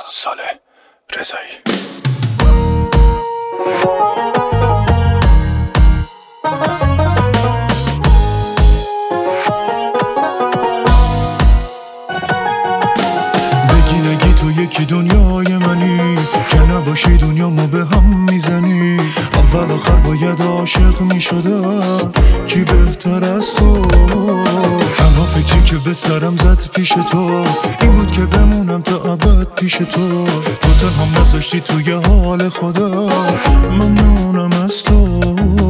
صالح رضایی. بگی نگی تو یکی دنیای منی که نباشی دنیامو به هم میزنی. اول آخر باید عاشق میشدم کی بهتر از تو. تنها فکری که به سرم زد پیش تو این بود که بمونم تا ابد پیش تو. تو تنها نذاشتی توی حال خدا ممنونم از تو.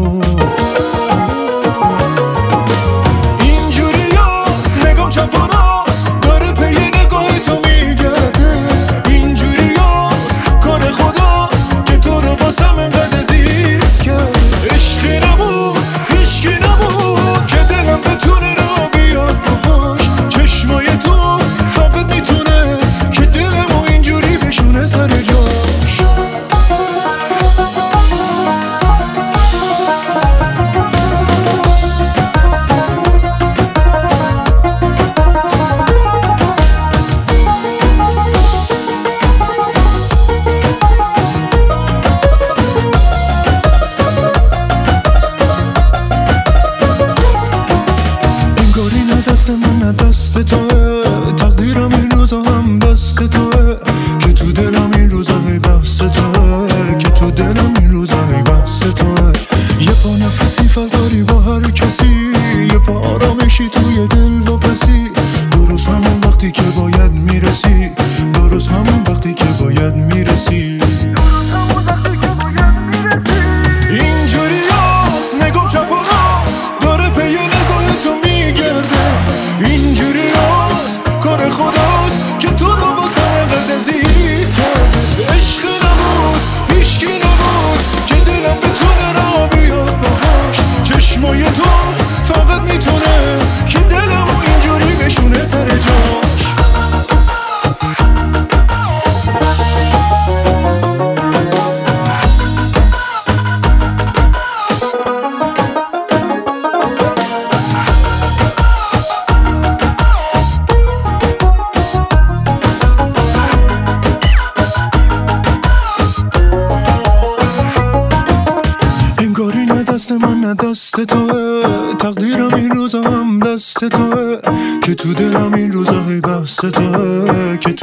اینجوری هست نگام چپ و راست داره پی نگاه تو میگرده. اینجوری هست کار خداست که تو رو واسم انقدر عزیز کرد. عشقی نبود هیچکی نبود که دلم بتونه را بیاد باهاش. چشمای تو فقط میتونه که دلمو اینجوری بشونه سر جاش. انگاری نه دست من نه دست توه. تقدیرم این روزا هم دست توه که تو دلم این روزا هی بحث توه. که تو دلم این روزا هی بحث توه. یه پا نفسی فرداری با هر کسی. یه پا آرامشی توی دل و پسی. درست همون وقتی که باید میرسی. درست همون وقتی که باید میرسی. اینجوری هست نگام چپ و راست داره پی نگاه تو میگرده. اینجوری هست کار خداست که تو رو واسم انقدر عزیز کرده. عشق نبود هیچکی نبود که دلم بتونه را بیاد باهاش. چشمای تو فقط میتونه که دلمو اینجوری بشونه سر جاش. انگاری نه دست من نه دست توه. تقدیرم این روزا هم دست توه که تو دلم این روزا هی بحث توه. که